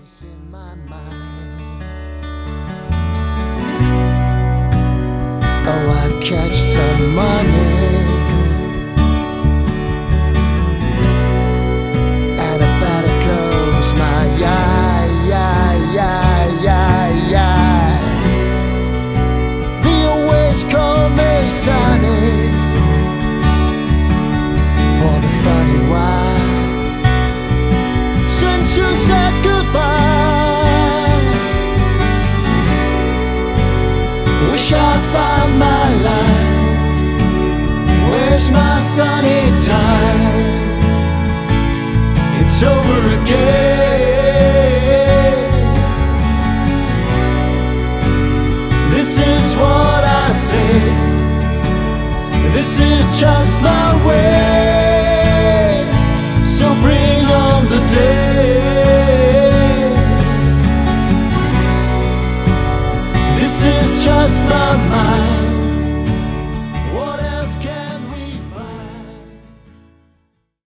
voice in my mind. Oh, I catch some money and I better close my eye. They always call me Sonny for the funny why. Since you said goodbye, wish I found my line. Where's my sunny time? It's over again. This is what I say. This is just my way. So bring on the day. This is just my mind. What else can